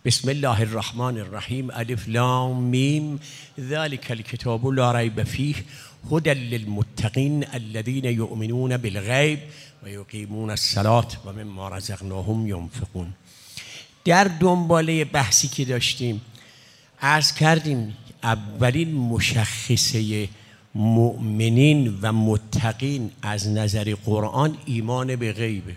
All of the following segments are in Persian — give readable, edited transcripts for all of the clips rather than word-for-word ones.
بسم الله الرحمن الرحیم الف لام میم ذلک الکتاب لا ریب فیه هدی للمتقین الذین یؤمنون بالغیب و یقیمون الصلاة و مما رزقناهم ینفقون. در دنباله بحثی که داشتیم عرض کردیم اولین مشخصه مؤمنین و متقین از نظر قرآن ایمان به غیبه.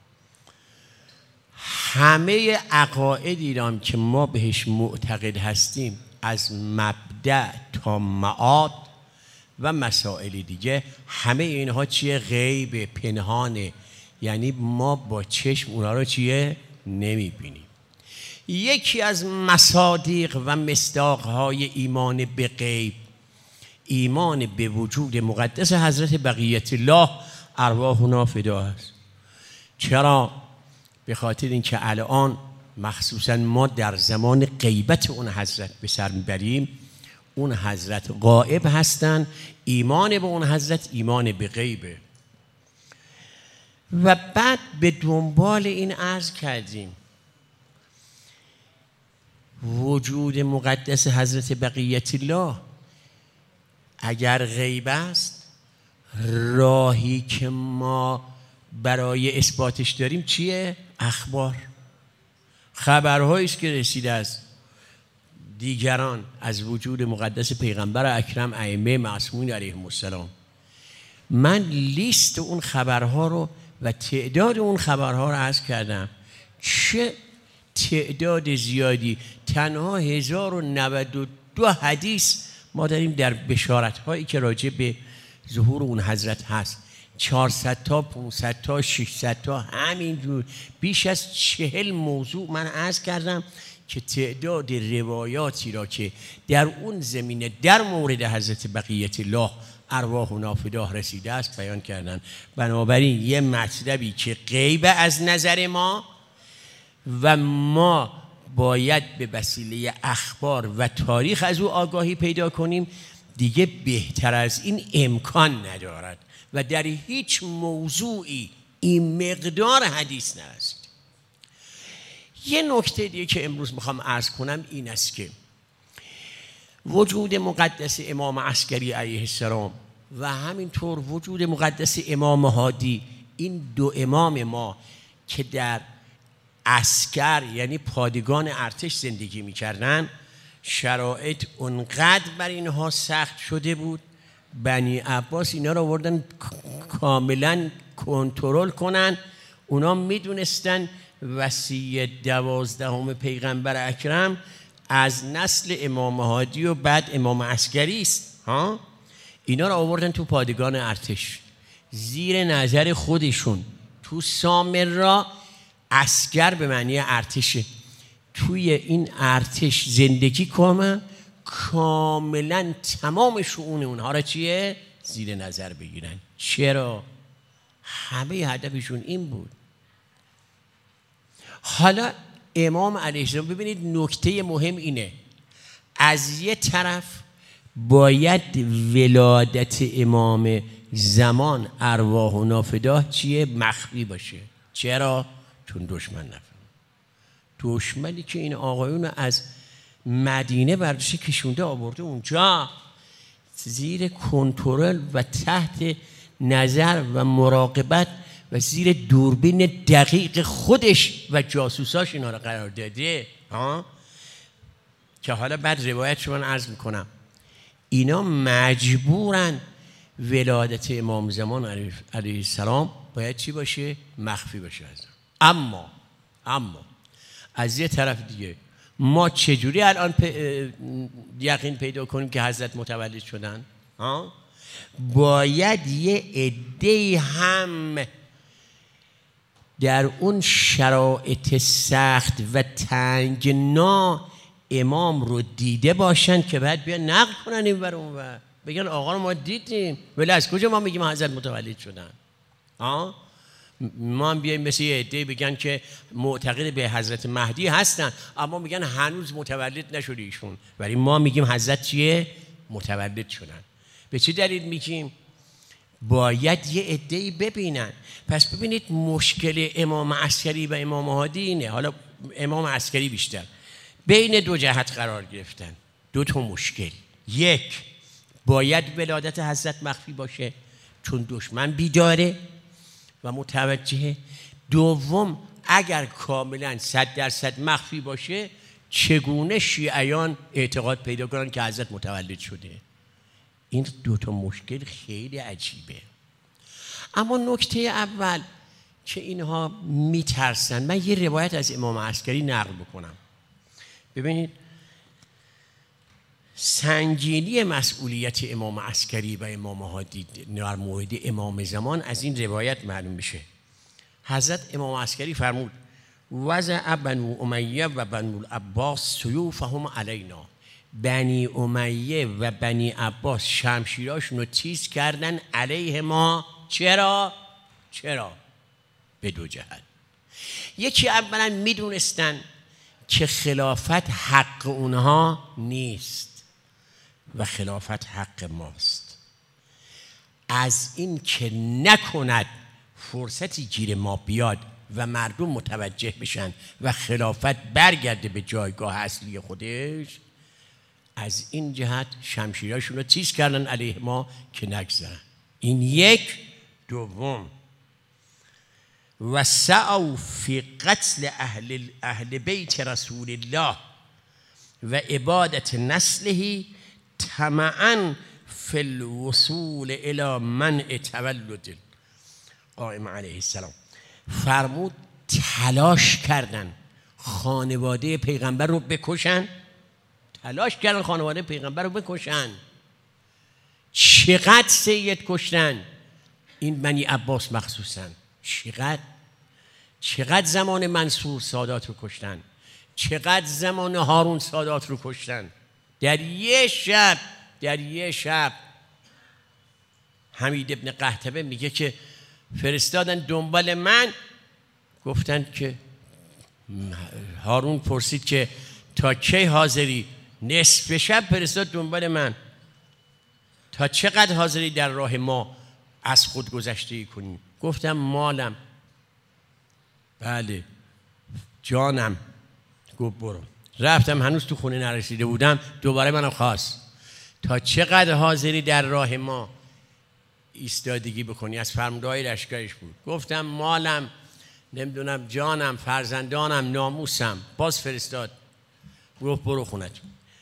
همه عقایدی را که ما بهش معتقد هستیم از مبدأ تا معاد و مسائل دیگه همه اینها چیه؟ غیب، پنهانه، یعنی ما با چشم اونا رو چیه؟ نمیبینیم. یکی از مصادیق و مصداقهای ایمان به غیب ایمان به وجود مقدس حضرت بقیت الله ارواحنا فدا است. چرا؟ به خاطر اینکه الان مخصوصا ما در زمان غیبت اون حضرت به سر میبریم. اون حضرت غائب هستن، ایمان به اون حضرت ایمان به غیبه. و بعد به دنبال این عرض کردیم وجود مقدس حضرت بقیت الله اگر غیب است، راهی که ما برای اثباتش داریم چیه؟ اخبار، خبرهایی است که رسیده است دیگران از وجود مقدس پیغمبر اکرم ائمه معصومین علیهم السلام. من لیست اون خبرها رو و تعداد اون خبرها رو عرض کردم. چه تعداد زیادی، تنها 1092 حدیث ما داریم در بشارت هایی که راجع به ظهور اون حضرت هست. 400 تا 500 تا 600 تا همینجور بیش از 40 موضوع من عرض کردم که تعداد روایاتی را که در اون زمینه در مورد حضرت بقیت الله ارواحنا فداه رسیده است بیان کردن. بنابراین یه مطلبی که غیب از نظر ما و ما باید به وسیله اخبار و تاریخ از او آگاهی پیدا کنیم، دیگه بهتر از این امکان ندارد و در هیچ موضوعی این مقدار حدیث نرسید. یه نکته دیگه که امروز میخوام عرض کنم این است که وجود مقدس امام عسکری علیه السلام و همینطور وجود مقدس امام هادی، این دو امام ما که در عسکر یعنی پادگان ارتش زندگی میکردن، شرایط اونقدر بر اینها سخت شده بود بنی عباس اینا رو آوردن کاملا کنترل کنن. اونا میدونستن وصی 12 پیغمبر اکرم از نسل امام هادی و بعد امام عسکری است. اینا رو آوردن تو پادگان ارتش زیر نظر خودشون. تو سامرا عسکر به معنی ارتشه، توی این ارتش زندگی کنن، کاملا تمام شؤون اونها را چیه؟ زیر نظر بگیرن. چرا؟ همه هدفشون این بود. حالا امام علیه السلام ببینید نکته مهم اینه، از یه طرف باید ولادت امام زمان ارواحنا فداه چیه؟ مخفی باشه. چرا؟ چون دشمن نفهم. دشمنی که این آقایون از مدینه برداشته کشونده آورده اونجا زیر کنترل و تحت نظر و مراقبت و زیر دوربین دقیق خودش و جاسوساش اینا رو قرار داده. که حالا بعد روایت شما عرض میکنم. اینا مجبورن ولادت امام زمان علیه السلام باید چی باشه؟ مخفی باشه. اما از یه طرف دیگه ما چجوری الان یقین پیدا کنیم که حضرت متولد شدن؟ باید یه عده‌ای هم در اون شرایط سخت و تنگنا امام رو دیده باشن که بعد بیان نقل کنن این ور اون ور، بگن آقا رو ما دیدیم، ولی از کجا ما میگیم حضرت متولد شدن؟ ما هم بیاییم مثل یه عده‌ای بگن که معتقد به حضرت مهدی هستن اما میگن هنوز متولد نشده ایشون، ولی ما میگیم حضرت چیه؟ متولد شدن. به چه دلیل میگیم؟ باید یه عده‌ای ببینن. پس ببینید مشکل امام عسکری و امام هادی اینه. حالا امام عسکری بیشتر، بین دو جهت قرار گرفتن، دو تا مشکل. یک، باید ولادت حضرت مخفی باشه چون دشمن بیداره و متوجهه. دوم، اگر کاملا 100% مخفی باشه چگونه شیعیان اعتقاد پیدا کنن که حضرت متولد شده؟ این دو تا مشکل خیلی عجیبه. اما نکته اول که اینها میترسن، من یه روایت از امام عسکری نقل بکنم. ببینید سنگینی مسئولیت امام عسکری و امام هادی در مورد امام زمان از این روایت معلوم میشه. حضرت امام عسکری فرمود وضع بنو امیه و بنو العباس سیوفهم علینا. بنی امیه و بنی عباس شمشیراشون رو تیز کردن علیه ما. چرا؟ به دو جهت. یکی، اولا میدونستن که خلافت حق اونها نیست و خلافت حق ماست. از این که نکند فرصتی گیر ما بیاد و مردم متوجه بشن و خلافت برگرده به جایگاه اصلی خودش، از این جهت شمشیراشون رو تیز کردن علیه ما که نگذرن. این یک. دوم، و سعوا فی قتل اهل بیت رسول الله و عبادت نسله طمعا فی الوصول الی منع تولد قائم علیه السلام. فرمود تلاش کردن خانواده پیغمبر رو بکشن. چقدر سید کشتن؟ این بنی عباس مخصوصا. چقدر زمان منصور سادات رو کشتن، چقدر زمان هارون سادات رو کشتن. در یه شب حمید ابن قحطبه میگه که فرستادن دنبال من، گفتن که هارون پرسید که تا کی حاضری؟ نصف شب فرستاد دنبال من، تا چقدر حاضری در راه ما از خود گذشته کنیم؟ گفتم مالم. بله. جانم. گفت برو. رفتم، هنوز تو خونه نرسیده بودم، دوباره منو خواست تا چقدر حاضری در راه ما ایستادگی بکنی. از فرماندهای لشکرش بود. گفتم مالم، نمیدونم جانم، فرزندانم، ناموسم. باز فرستاد. گفت برو خونت.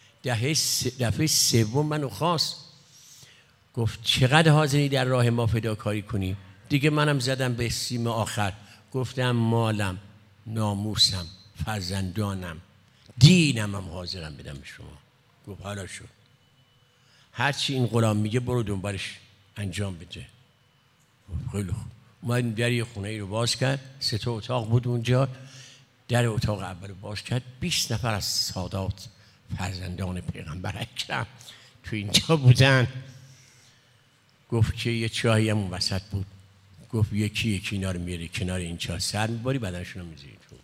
دفعه سوم منو خواست، گفت چقدر حاضری در راه ما فداکاری کنی؟ دیگه منم زدم به سیم آخر. گفتم مالم، ناموسم، فرزندانم، دینم هم حاضرم بدم به شما. گفت حالا شد، هرچی این غلام میگه برو دنبالش انجام بده. خیلی خوب. اومد در یه خونه ای رو باز کرد. 3 تا اتاق بود اونجا. در اتاق اول رو باز کرد. 20 نفر از سادات فرزندان پیغمبر اکرم تو اینجا بودن. گفت که یه چاهی هم اون وسط بود. گفت یکی اینا رو میاری کنار این چاه، سر میباری بدنشون رو میذاری تو.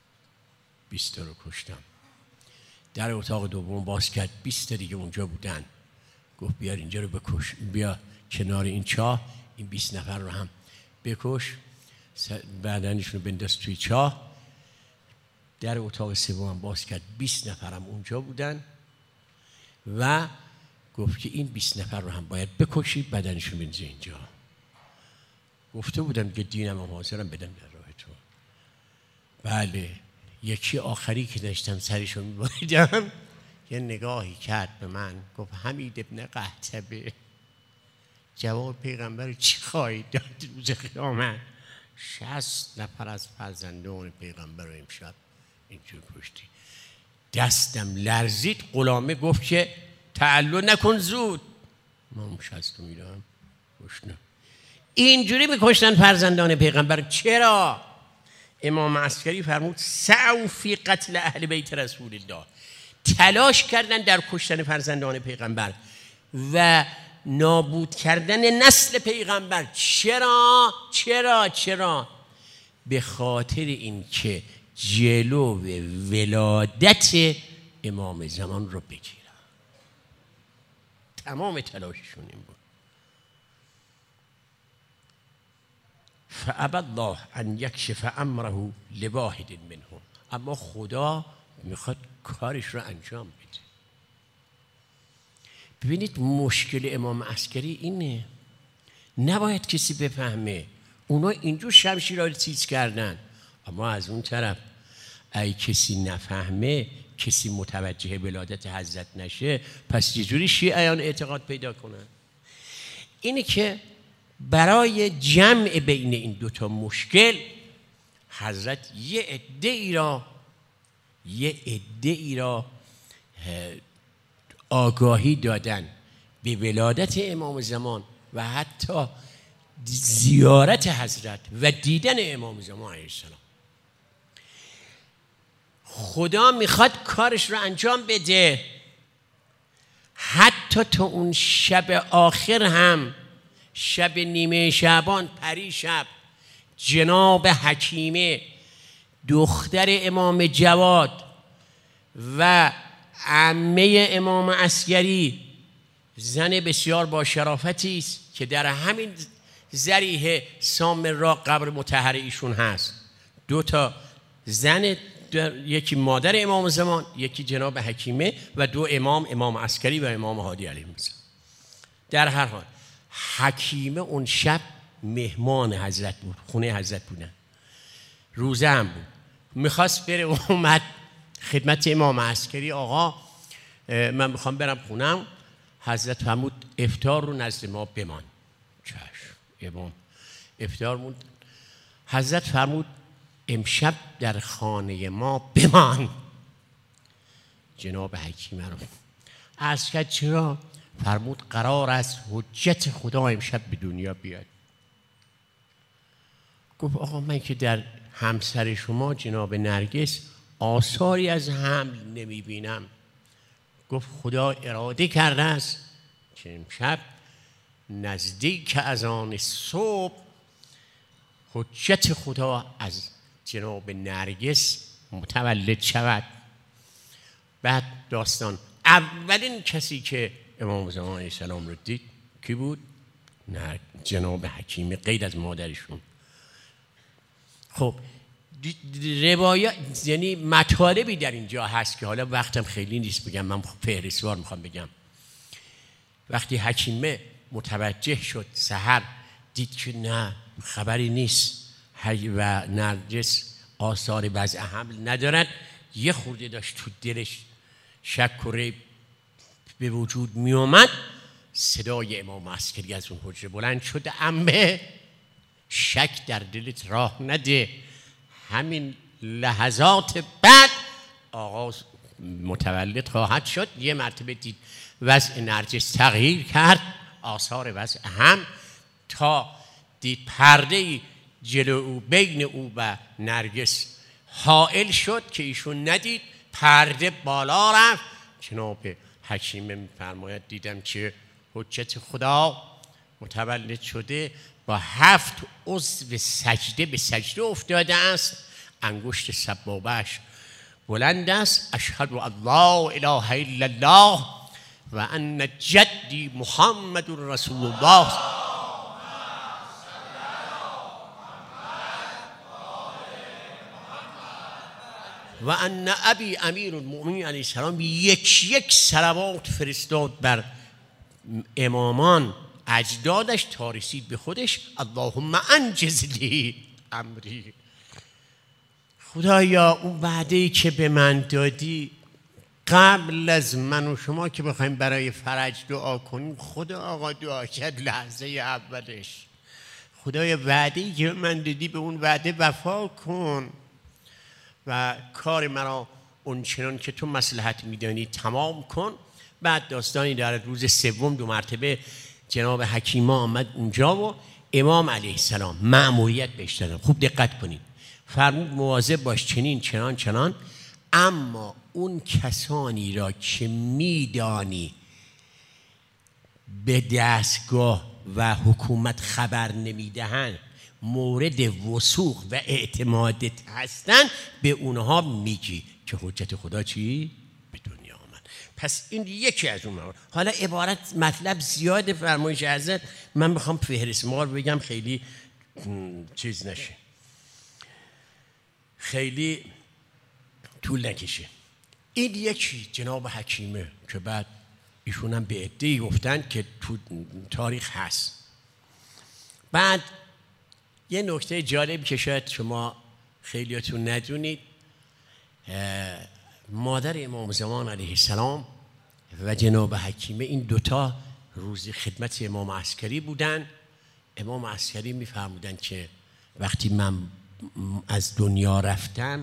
20 تا رو کشتم. در اتاق دوم باز کرد. 20 تا دیگه اونجا بودن. گفت بیار اینجا رو بکش، بیا کنار این چاه، این 20 نفر رو هم بکش، بدنشون رو بنداز توی چاه. در اتاق سوم باز کرد. 20 نفر هم اونجا بودن و گفت که این 20 نفر رو هم باید بکشید، بدنشون بندازی اینجا. گفته بودم که دینم هم حاضرم بدم در راه تو. بله. یکی آخری که داشتم سرشو میبریدم یه نگاهی کرد به من، گفت حمید ابن قحطبه، جواب پیغمبر رو چی خواهی داد روز قیامت؟ 60 نفر از فرزندان پیغمبر رو امشب اینجور کشتی. دستم لرزید. غلامه گفت که تعلل نکن زود. من 60 میدم کشتم. اینجوری میکشتن فرزندان پیغمبر. چرا؟ امام عسکری فرمود سعوا فی قتل اهل بیت رسول الله. تلاش کردن در کشتن فرزندان پیغمبر و نابود کردن نسل پیغمبر. چرا؟ به خاطر این که جلو ولادت امام زمان رو بگیرن. تمام تلاششون این بود. فابى الله ان یکشف امره لواحد منهم. اما خدا میخواد کارش رو انجام بده. ببینید مشکل امام عسکری اینه، نباید کسی بفهمه. اونا اینجور شمشیرها رو تیز کردن، اما از اون طرف ای کسی نفهمه، کسی متوجه ولادت حضرت نشه، پس یه جوری شیعیان اعتقاد پیدا کنن. اینه که برای جمع بین این دوتا مشکل حضرت یه عده‌ای را آگاهی دادن به ولادت امام زمان و حتی زیارت حضرت و دیدن امام زمان علیه السلام. خدا میخواد کارش رو انجام بده، حتی تا اون شب آخر هم، شب نیمه شعبان، پری شب، جناب حکیمه دختر امام جواد و عمه امام عسکری، زن بسیار با شرافتی است که در همین ذریح سامرا قبر مطهر ایشون هست. 2 تا زن، یکی مادر امام زمان، یکی جناب حکیمه و 2 امام عسکری و امام هادی علیه السلام. در هر حال حکیمه اون شب مهمان حضرت بود، خونه حضرت بودن، روزه هم بود، میخواست بره، اومد خدمت امام عسکری، آقا من میخوام برم خونم. حضرت فرمود افطار رو نزد ما بمان. چشم، امام افطار موند. حضرت فرمود امشب در خانه ما بمان. جناب حکیمه رو عرض کرد چرا؟ فرمود قرار است حجت خدا امشب به دنیا بیاد. گفت آقا من که در همسر شما جناب نرگس آثاری از حمل نمی بینم. گفت خدا اراده کرده است که امشب نزدیک از آن صبح حجت خدا از جناب نرگس متولد شود. بعد داستان اولین کسی که امام زمان علیه السلام رو دید کی بود؟ نه، جناب حکیمه، غیر از مادرشون. خب روایات، یعنی مطالبی در اینجا هست که حالا وقتم خیلی نیست بگم، من فهرستوار میخوام بگم. وقتی حکیمه متوجه شد سحر، دید که نه خبری نیست و نرگس آثار وضع حمل ندارد، یه خورده داشت تو دلش شک و ریب به وجود می اومد. صدای امام عسکری از اون حجره بلند شد، عمه شک در دلت راه نده. همین لحظات بعد آغاز متولد خواهد شد. یه مرتبه دید وضع نرگس تغییر کرد، آثار وضع هم، تا دید پرده جلو او بین او و نرگس حائل شد که ایشون ندید، پرده بالا رفت. جناب حکیمه می‌فرماید دیدم که حجت خدا متولد شده، با 7 عضو سجده به سجده افتاده است، انگشت سبابه‌اش بلند است، اشهد ان لا اله الا الله و ان جدی محمد رسول الله و ان ابی امیر المؤمنین علیه السلام. یک صلوات فرستاد بر امامان اجدادش تا رسید به خودش. اللهم انجز لی امری. خدایا اون وعده‌ای که به من دادی قبل از من و شما که بخوایم برای فرج دعا کنیم، خدا آقا دعا کرد لحظه اولش. خدایا وعده‌ای که من دادی به اون وعده وفا کن و کار مرا اون چنان که تو مصلحت میدانی تمام کن. بعد داستانی دارد، روز سوم 2 مرتبه جناب حکیمه آمد اونجا و امام علیه السلام مأموریت بهش دادن. خوب دقت کنید، فرمود مواظب باش چنین چنان، اما اون کسانی را که میدانی به دستگاه و حکومت خبر نمیدهند، مورد وثوق و اعتمادت هستن، به اونها میگی که حجت خدا چی؟ به دنیا آمد. پس این یکی از اونها. حالا عبارت مطلب زیاده، فرمایش حضرت من میخوام فهرستوار بگم خیلی چیز نشه، خیلی طول نکشه. این یکی جناب حکیمه که بعد ایشون هم به عده‌ای گفتن که تو تاریخ هست. بعد یه نکته جالب که شاید شما خیلیاتون ندونید، مادر امام زمان علیه السلام و جناب حکیمه این دوتا روز خدمت امام عسکری بودن. امام عسکری میفرمودن که وقتی من از دنیا رفتم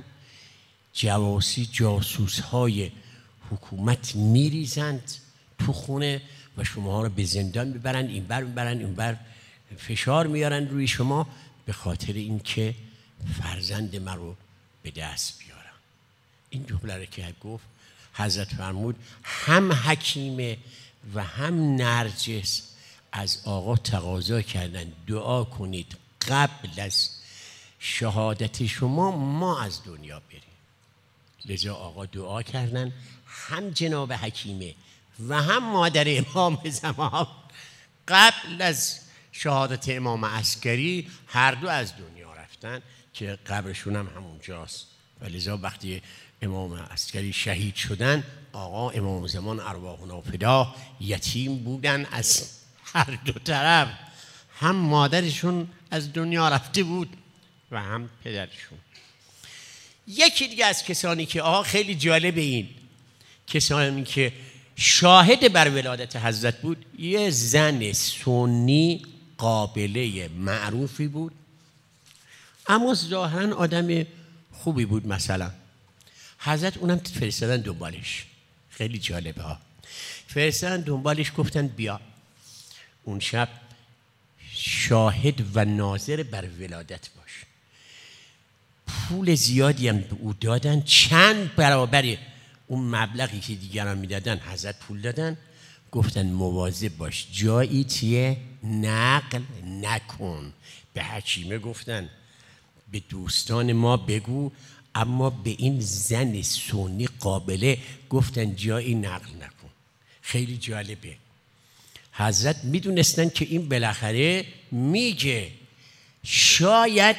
جاسوس های حکومت میریزند تو خونه و شما رو به زندان میبرن، این بر میبرن اون بر، فشار میارن روی شما به خاطر اینکه فرزند من رو به دست بیارن. این جمله رو که گفت حضرت فرمود هم حکیمه و هم نرجس از آقا تقاضا کردن دعا کنید قبل از شهادت شما ما از دنیا بریم. لذا آقا دعا کردن، هم جناب حکیمه و هم مادر امام زمان قبل از شهادت امام عسکری هر دو از دنیا رفتن که قبرشون هم همونجاست. و لذا وقتی امام عسکری شهید شدن آقا امام زمان ارواحنا فدا یتیم بودن از هر دو طرف، هم مادرشون از دنیا رفته بود و هم پدرشون. یکی دیگه از کسانی که خیلی جالب، این کسانی که شاهد بر ولادت حضرت بود، یه زن سنی قابله معروفی بود اما ظاهرا آدم خوبی بود. مثلا حضرت اونم فرستادن دنبالش، خیلی جالبه ها، فرستادن دنبالش گفتن بیا اون شب شاهد و ناظر بر ولادت باش. پول زیادی هم به او دادن، چند برابر اون مبلغی که دیگران میدادن حضرت پول دادن. گفتن مواظب باش جایی چیه نقل نکن. به حکیمه گفتن به دوستان ما بگو، اما به این زن سنی قابله گفتن جایی نقل نکن. خیلی جالبه. حضرت میدونستن که این بالاخره میگه، شاید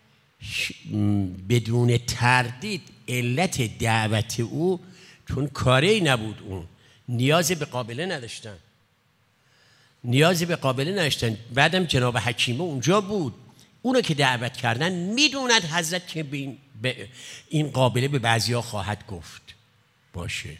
بدون تردید علت دعوت او چون کاری نبود، اون نیازی به قابله نداشتن، بعدم جناب حکیمه اونجا بود، اونو که دعوت کردن میدوند حضرت که به این قابله به بعضیا خواهد گفت باشه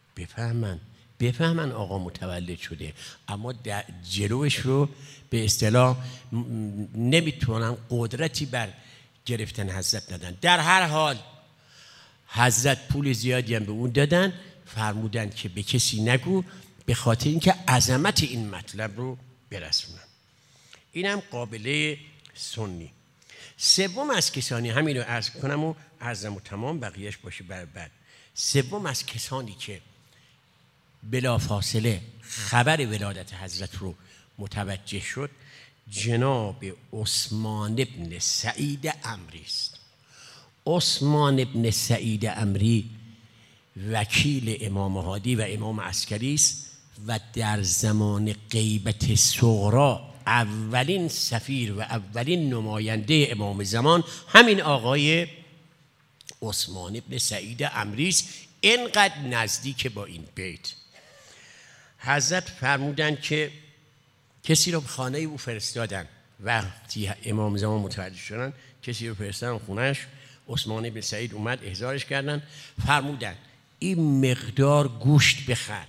بفهمن آقا متولد شده، اما جلوش رو به اصطلاح نمیتونن قدرتی بر گرفتن حضرت ندن. در هر حال حضرت پول زیادی هم به اون دادن، فرمودن که به کسی نگو به خاطر اینکه عظمت این مطلب رو برسونن. اینم قابله سنی. سوم از کسانی، همین رو عرض کنم و عرضم و تمام بقیهش باشه بر بعد. سوم از کسانی که بلا فاصله خبر ولادت حضرت رو متوجه شد جناب عثمان ابن سعید عمری است. عثمان ابن سعید عمری وکیل امام هادی و امام عسکری است و در زمان غیبت صغرا اولین سفیر و اولین نماینده امام زمان همین آقای عثمان ابن سعید عمری است. اینقدر نزدیک با این بیت. حضرت فرمودن که کسی رو به خانه او فرستادن، وقتی امام زمان متوجه شدن کسی رو فرستادن خونهش. عثمان ابن سعید اومد احضارش کردن، فرمودن این مقدار گوشت بخر،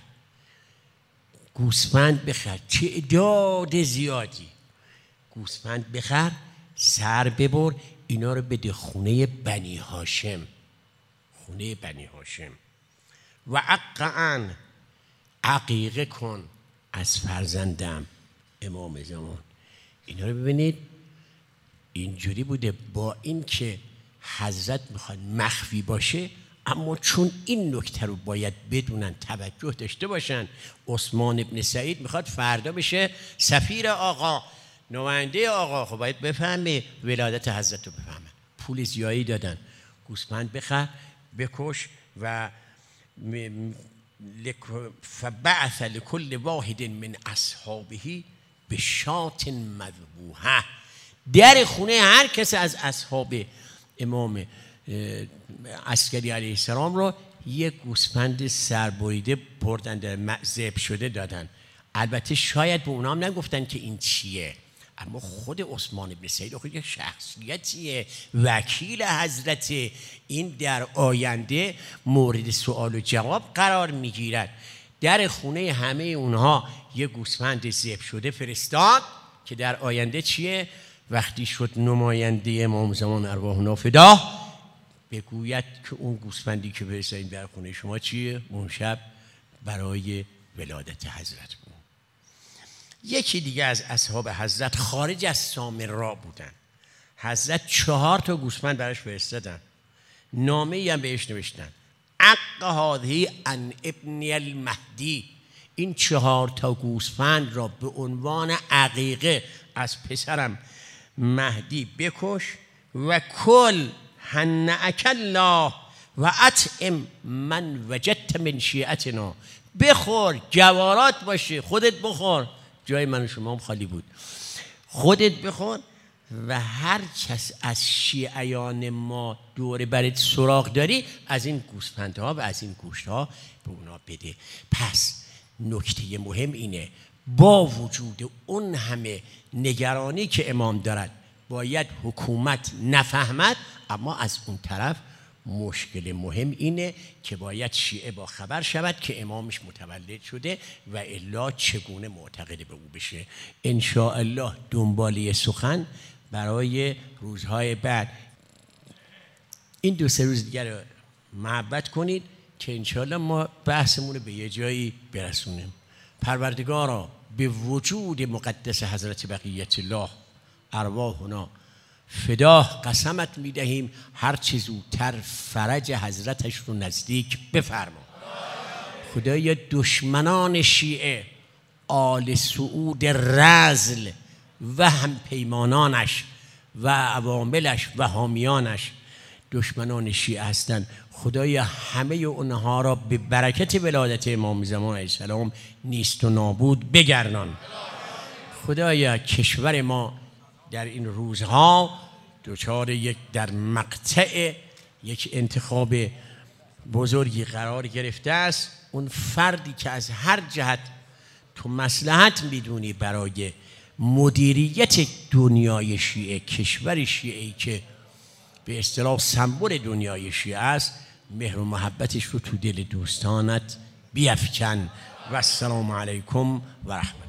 گوسفند بخر، تعداد زیادی گوسفند بخر، سر ببر، اینا رو بده خونه بنی هاشم، و عقعن عقیقه کن از فرزندم امام زمان. اینا رو ببینید اینجوری بوده، با این که حضرت میخواد مخفی باشه اما چون این نکته رو باید بدونن، توجه داشته باشن. عثمان ابن سعید میخواد فردا بشه سفیر آقا، نماینده آقا، خب باید بفهمه ولادت حضرت رو بفهمه. پول زیادی دادن، گوسفند بخر بکش و فبعث لكل واحد من اصحابه بشات مذبوحه. در خونه هر کس از اصحاب امام عسکری علیه السلام رو یه گوسفند سربریده بردن در ذبح شده دادن. البته شاید به اونا هم نگفتن که این چیه، اما خود عثمان بن سعید خود یک شخصیتیه، وکیل حضرت، این در آینده مورد سوال و جواب قرار میگیرد. در خونه همه اونها یه گوسفند ذبح شده فرستاد که در آینده چیه؟ وقتی شد نماینده امام زمان ارواحنا فداه بگوید که اون گوسفندی که فرستادین در خونه شما چیه؟ اون شب برای ولادت حضرت بود. یکی دیگه از اصحاب حضرت خارج از سامرا بودن. حضرت 4 تا گوسفند براش فرستادن، نامه ای هم بهش نوشتن: عق هذه عن ابن المهدی، این 4 تا گوسفند را به عنوان عقیقه از پسرم مهدی بکش و کل هنأک الله و اطعم من وجدت من شیعتنا، بخور، جوارات باشه، خودت بخور، جای من و شما هم خالی بود، خودت بخور و هر کس از شیعیان ما دور برت سراغ داری از این گوسفندها و از این گوشتها به اونا بده. پس نکته مهم اینه با وجود اون همه نگرانی که امام دارد باید حکومت نفهمد، اما از اون طرف مشکل مهم اینه که باید شیعه با خبر شود که امامش متولد شده و الا چگونه معتقد به او بشه. ان شاء الله دنباله سخن برای روزهای بعد. این 2-3 روز دیگر رو محبت کنید که ان شاء الله ما بحثمون رو به یه جایی برسونیم. پروردگارا به وجود مقدس حضرت بقیت الله ارواحنا فداه قسمت میدهیم هر چه زودتر فرج حضرتش رو نزدیک بفرما. خدایا دشمنان شیعه، آل سعود رذل و هم پیمانانش و عواملش و حامیانش دشمنان شیعه هستند، خدایا همه اونها را به برکت ولادت امام زمان علیه السلام نیست و نابود بگردان. خدایا کشور ما در این روزها دچار در مقطع یک انتخاب بزرگی قرار گرفته است. اون فردی که از هر جهت تو مصلحت میدونی برای مدیریت دنیای شیعه، کشور شیعه‌ای که به اصطلاح سمبل دنیای شیعه است، مهر و محبتش رو تو دل دوستانت بیفکن. و السلام علیکم و رحمت